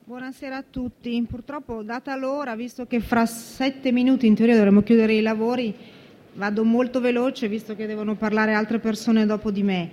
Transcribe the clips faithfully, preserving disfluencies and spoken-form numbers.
Buonasera a tutti. Purtroppo, data l'ora, visto che fra sette minuti in teoria dovremmo chiudere i lavori, vado molto veloce visto che devono parlare altre persone dopo di me.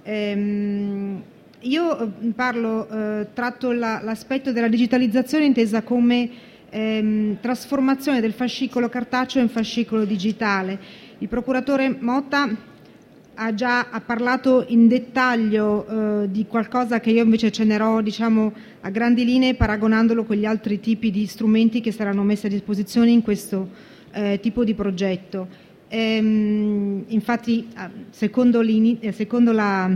Ehm, io parlo, eh, tratto la, l'aspetto della digitalizzazione intesa come ehm, trasformazione del fascicolo cartaceo in fascicolo digitale. Il procuratore Motta ha già ha parlato in dettaglio eh, di qualcosa che io invece accennerò, diciamo, a grandi linee, paragonandolo con gli altri tipi di strumenti che saranno messi a disposizione in questo eh, tipo di progetto. Ehm, infatti, secondo, secondo la,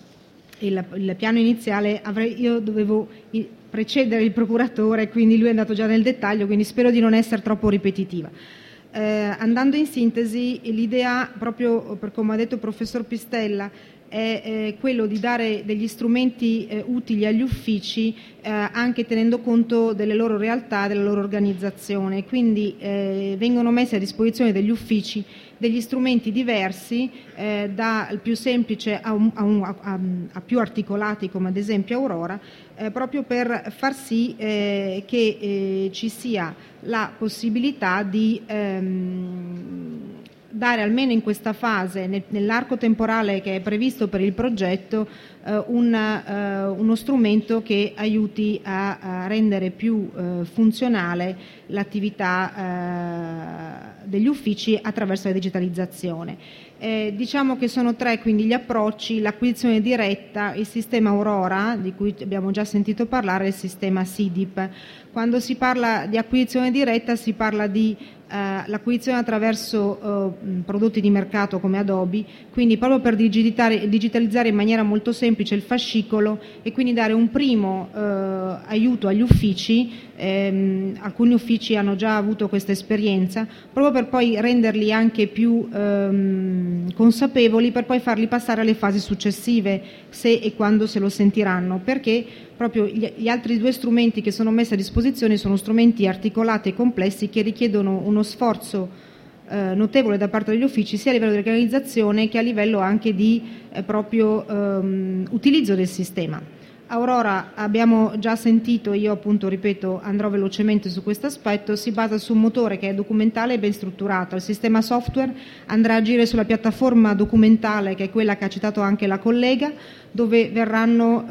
il, il piano iniziale, avrei, io dovevo precedere il procuratore, quindi lui è andato già nel dettaglio, quindi spero di non essere troppo ripetitiva. Eh, andando in sintesi, l'idea, proprio per come ha detto il professor Pistella, è eh, quello di dare degli strumenti eh, utili agli uffici eh, anche tenendo conto delle loro realtà, della loro organizzazione. Quindi eh, vengono messi a disposizione degli uffici degli strumenti diversi, eh, dal più semplice a, un, a, un, a, a più articolati, come ad esempio Aurora, eh, proprio per far sì eh, che eh, ci sia la possibilità di ehm, dare almeno in questa fase, nel, nell'arco temporale che è previsto per il progetto, eh, un, eh, uno strumento che aiuti a, a rendere più eh, funzionale l'attività eh, degli uffici attraverso la digitalizzazione. Eh, diciamo che sono tre quindi gli approcci: l'acquisizione diretta, il sistema Aurora, di cui abbiamo già sentito parlare, e il sistema S I D I P. Quando si parla di acquisizione diretta si parla di eh, l'acquisizione attraverso eh, prodotti di mercato come Adobe, quindi proprio per digitalizzare in maniera molto semplice il fascicolo e quindi dare un primo eh, aiuto agli uffici. Ehm, alcuni uffici hanno già avuto questa esperienza, proprio per poi renderli anche più ehm, consapevoli, per poi farli passare alle fasi successive, se e quando se lo sentiranno, perché proprio gli, gli altri due strumenti che sono messi a disposizione sono strumenti articolati e complessi che richiedono uno sforzo eh, notevole da parte degli uffici, sia a livello di organizzazione che a livello anche di eh, proprio ehm, utilizzo del sistema. Aurora, abbiamo già sentito, io appunto ripeto, andrò velocemente su questo aspetto, si basa su un motore che è documentale e ben strutturato. Il sistema software andrà a agire sulla piattaforma documentale, che è quella che ha citato anche la collega, dove verranno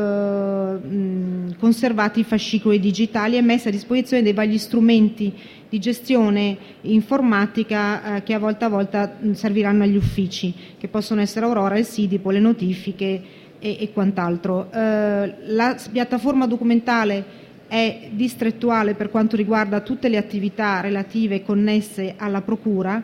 eh, conservati i fascicoli digitali e messi a disposizione dei vari strumenti di gestione informatica eh, che a volta a volta serviranno agli uffici, che possono essere Aurora, il S I D I P, le notifiche e, e quant'altro. Eh, la piattaforma documentale è distrettuale per quanto riguarda tutte le attività relative connesse alla procura.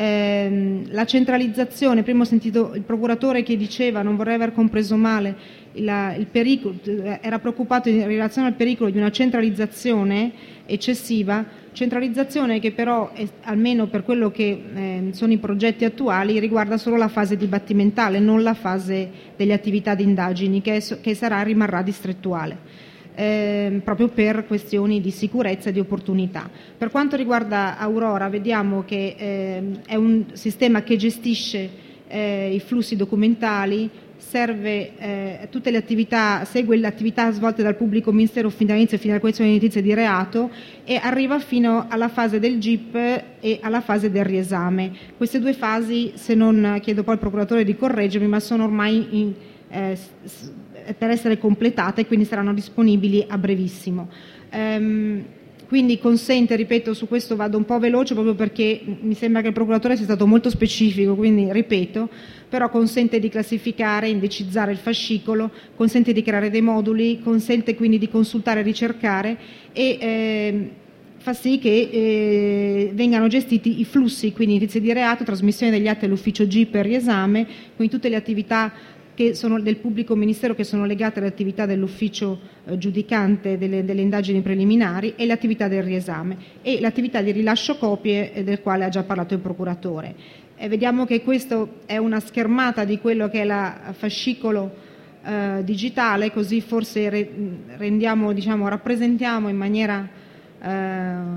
Eh, la centralizzazione, prima ho sentito il procuratore che diceva, non vorrei aver compreso male, il, il pericolo, era preoccupato in relazione al pericolo di una centralizzazione eccessiva, centralizzazione che però, è, almeno per quello che eh, sono i progetti attuali, riguarda solo la fase dibattimentale, non la fase delle attività di indagini, che, è, che sarà, rimarrà distrettuale. Eh, proprio per questioni di sicurezza e di opportunità. Per quanto riguarda Aurora, vediamo che eh, è un sistema che gestisce eh, i flussi documentali, serve eh, tutte le attività, segue le attività svolte dal pubblico ministero fin dall'inizio e fino alla coesione di notizie di reato e arriva fino alla fase del G I P e alla fase del riesame. Queste due fasi, se non chiedo poi al procuratore di correggermi, ma sono ormai in, eh, per essere completate e quindi saranno disponibili a brevissimo. Ehm, quindi consente, ripeto, su questo vado un po' veloce proprio perché mi sembra che il procuratore sia stato molto specifico, quindi ripeto, però consente di classificare, indicizzare il fascicolo, consente di creare dei moduli, consente quindi di consultare e ricercare e eh, fa sì che eh, vengano gestiti i flussi, quindi notizie di reato, trasmissione degli atti all'ufficio G I P e riesame, quindi tutte le attività che sono del pubblico ministero, che sono legate alle attività dell'ufficio eh, giudicante delle, delle indagini preliminari e le attività del riesame e l'attività di rilascio copie eh, del quale ha già parlato il procuratore. E vediamo che questo è una schermata di quello che è la fascicolo eh, digitale, così forse re, rendiamo, diciamo, rappresentiamo in maniera eh,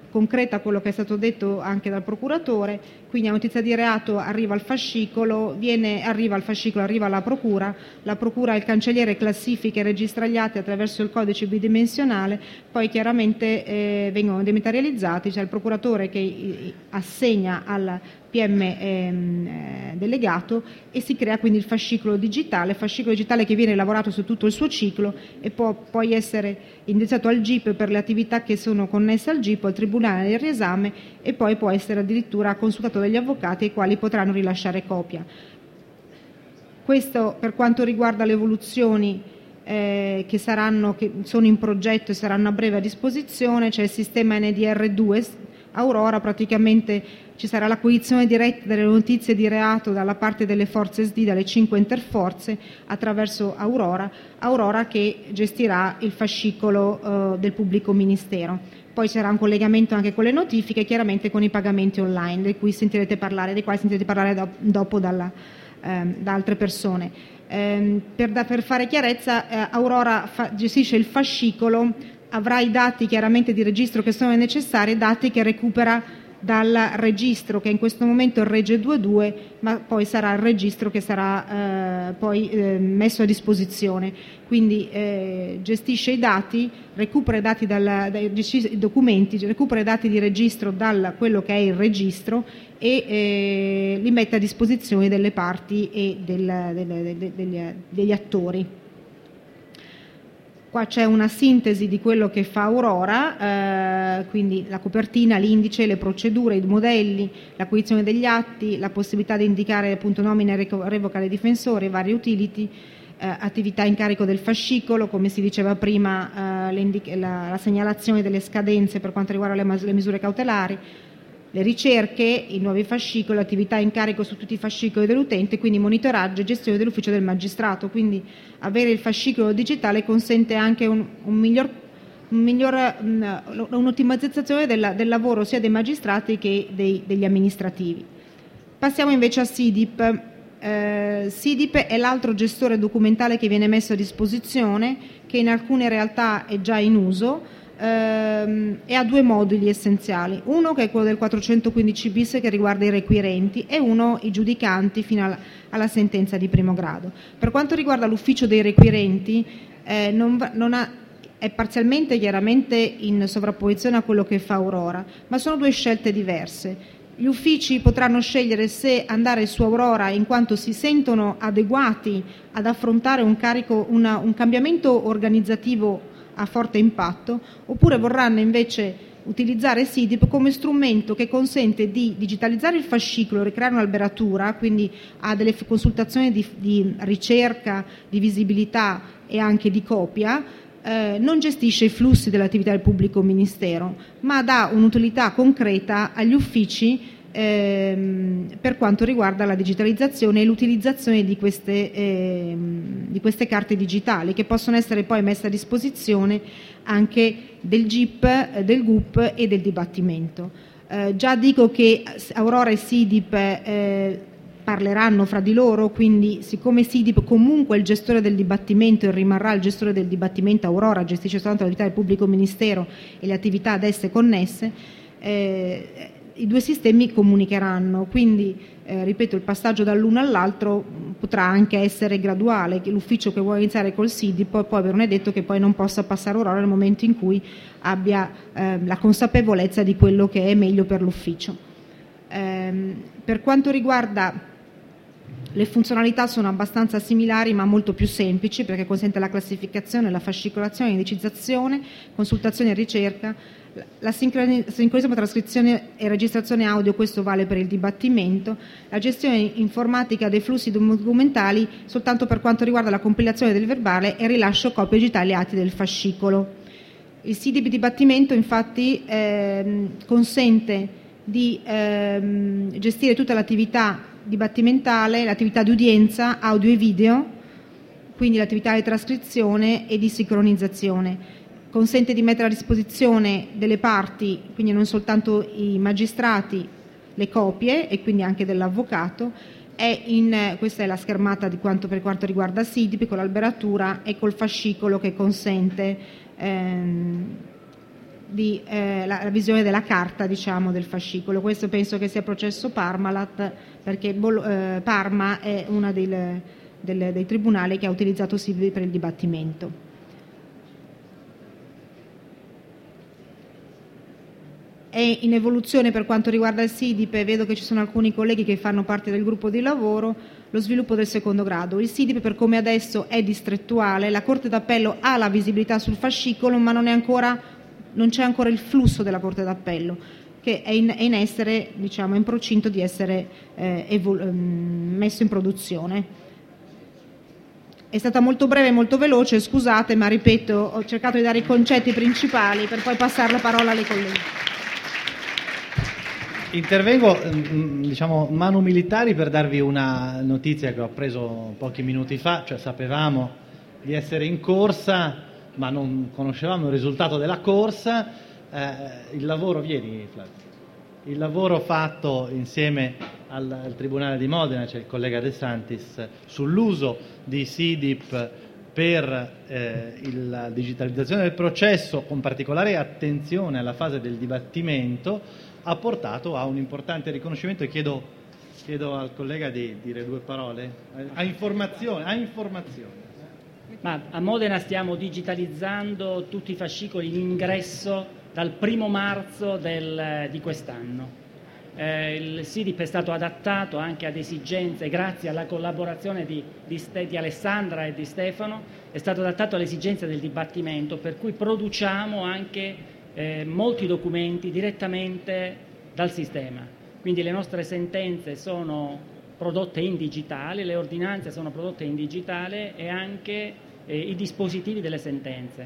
concreta quello che è stato detto anche dal procuratore, quindi a notizia di reato arriva il fascicolo, viene, arriva il fascicolo, arriva alla procura, la procura e il cancelliere classifica e registra gli atti attraverso il codice bidimensionale, poi chiaramente eh, vengono dematerializzati, c'è cioè il procuratore che assegna al P M ehm, eh, delegato e si crea quindi il fascicolo digitale, fascicolo digitale che viene lavorato su tutto il suo ciclo e può poi essere indirizzato al G I P per le attività che sono connesse al G I P, al Tribunale del riesame e poi può essere addirittura consultato dagli avvocati ai quali potranno rilasciare copia. Questo per quanto riguarda le evoluzioni eh, che, saranno, che sono in progetto e saranno a breve a disposizione. C'è il sistema N D R due Aurora, praticamente ci sarà l'acquisizione diretta delle notizie di reato dalla parte delle forze S D, dalle cinque interforze, attraverso Aurora, Aurora che gestirà il fascicolo eh, del pubblico ministero. Poi c'era un collegamento anche con le notifiche, chiaramente con i pagamenti online, di cui sentirete parlare, dei quali sentirete parlare do, dopo dalla, eh, da altre persone. Eh, per, da, per fare chiarezza, eh, Aurora fa, gestisce il fascicolo, avrà i dati chiaramente di registro che sono necessari, dati che recupera dal registro che in questo momento è il Regge due due, ma poi sarà il registro che sarà eh, poi eh, messo a disposizione. Quindi eh, gestisce i dati, recupera i dati dal, dai i documenti, recupera i dati di registro da quello che è il registro e eh, li mette a disposizione delle parti e del, delle, delle, degli, degli attori. Qua c'è una sintesi di quello che fa Aurora, eh, quindi la copertina, l'indice, le procedure, i modelli, l'acquisizione degli atti, la possibilità di indicare appunto nomina e revoca dei difensori, varie utility, eh, attività in carico del fascicolo, come si diceva prima, eh, la, la segnalazione delle scadenze per quanto riguarda le, le misure cautelari, le ricerche, i nuovi fascicoli, l'attività in carico su tutti i fascicoli dell'utente, quindi monitoraggio e gestione dell'ufficio del magistrato. Quindi avere il fascicolo digitale consente anche un, un miglior, un miglior, un'ottimizzazione del, del lavoro sia dei magistrati che dei, degli amministrativi. Passiamo invece a S I D I P. Eh, S I D I P è l'altro gestore documentale che viene messo a disposizione, che in alcune realtà è già in uso, e ha due moduli essenziali, uno che è quello del quattrocentoquindici bis che riguarda i requirenti e uno i giudicanti fino alla, alla sentenza di primo grado. Per quanto riguarda l'ufficio dei requirenti eh, non, non ha, è parzialmente chiaramente in sovrapposizione a quello che fa Aurora, ma sono due scelte diverse. Gli uffici potranno scegliere se andare su Aurora in quanto si sentono adeguati ad affrontare un, carico, una, un cambiamento organizzativo a forte impatto, oppure vorranno invece utilizzare S I D I P come strumento che consente di digitalizzare il fascicolo, ricreare un'alberatura, quindi ha delle consultazioni di, di ricerca, di visibilità e anche di copia, eh, non gestisce i flussi dell'attività del pubblico ministero, ma dà un'utilità concreta agli uffici Ehm, per quanto riguarda la digitalizzazione e l'utilizzazione di queste, ehm, di queste carte digitali che possono essere poi messe a disposizione anche del G I P, del G U P e del dibattimento. Eh, già dico che Aurora e S I D I P eh, parleranno fra di loro, quindi siccome S I D I P comunque è il gestore del dibattimento e rimarrà il gestore del dibattimento, Aurora gestisce soltanto l'attività del pubblico ministero e le attività ad esse connesse, eh, i due sistemi comunicheranno, quindi eh, ripeto, il passaggio dall'uno all'altro potrà anche essere graduale, l'ufficio che vuole iniziare col S I D I P poi non è detto che poi non possa passare Aurora nel momento in cui abbia eh, la consapevolezza di quello che è meglio per l'ufficio. Eh, per quanto riguarda le funzionalità sono abbastanza similari ma molto più semplici perché consente la classificazione, la fascicolazione, l'indicizzazione, consultazione e ricerca, la sincronismo, trascrizione e registrazione audio, questo vale per il dibattimento, la gestione informatica dei flussi documentali soltanto per quanto riguarda la compilazione del verbale e il rilascio copie digitali atti del fascicolo. Il S I D I P dibattimento infatti ehm, consente di ehm, gestire tutta l'attività dibattimentale, l'attività di udienza, audio e video, quindi l'attività di trascrizione e di sincronizzazione. Consente di mettere a disposizione delle parti, quindi non soltanto i magistrati, le copie e quindi anche dell'avvocato. È in, questa è la schermata di quanto, per quanto riguarda S I D I P con l'alberatura e col fascicolo che consente ehm, di, eh, la, la visione della carta, diciamo, del fascicolo. Questo penso che sia processo Parmalat, perché Bol- eh, Parma è uno dei, dei tribunali che ha utilizzato S I D I P per il dibattimento. È in evoluzione per quanto riguarda il S I D I P, e vedo che ci sono alcuni colleghi che fanno parte del gruppo di lavoro, lo sviluppo del secondo grado. Il S I D I P, per come adesso è distrettuale, la Corte d'Appello ha la visibilità sul fascicolo, ma non, è ancora, non c'è ancora il flusso della Corte d'Appello, che è in, è in essere, diciamo, in procinto di essere eh, evol- messo in produzione. È stata molto breve e molto veloce, scusate, ma ripeto, ho cercato di dare i concetti principali per poi passare la parola alle colleghe. Intervengo, diciamo, manu militari per darvi una notizia che ho appreso pochi minuti fa, cioè sapevamo di essere in corsa, ma non conoscevamo il risultato della corsa. Eh, il lavoro, vieni Flavio, il lavoro fatto insieme al, al Tribunale di Modena, c'è il collega De Santis, sull'uso di S I D I P per eh, il, la digitalizzazione del processo, con particolare attenzione alla fase del dibattimento, ha portato a un importante riconoscimento. E chiedo, chiedo al collega di dire due parole a informazione, a informazione. Ma a Modena stiamo digitalizzando tutti i fascicoli in ingresso dal primo marzo del, di quest'anno. Eh, il S I D I P è stato adattato anche ad esigenze, grazie alla collaborazione di, di, Ste, di Alessandra e di Stefano, è stato adattato alle esigenze del dibattimento, per cui produciamo anche Eh, molti documenti direttamente dal sistema, quindi le nostre sentenze sono prodotte in digitale, le ordinanze sono prodotte in digitale e anche eh, i dispositivi delle sentenze.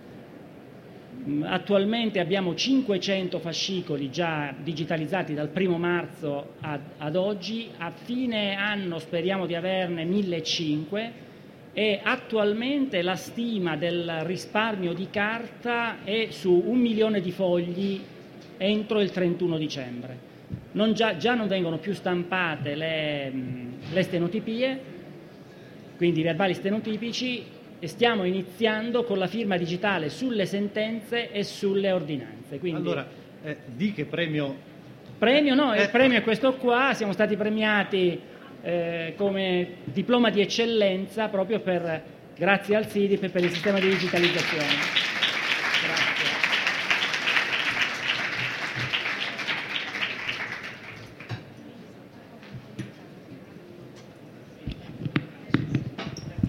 Attualmente abbiamo cinquecento fascicoli già digitalizzati dal primo marzo ad, ad oggi, a fine anno speriamo di averne millecinquecento. E attualmente la stima del risparmio di carta è su un milione di fogli entro il trentuno dicembre. Non già, già non vengono più stampate le, le stenotipie, quindi i verbali stenotipici, e stiamo iniziando con la firma digitale sulle sentenze e sulle ordinanze. Quindi, allora, eh, di che premio? Premio no, eh. il premio è questo qua, siamo stati premiati Eh, come diploma di eccellenza proprio per, grazie al S I D I P, per il sistema di digitalizzazione. Grazie.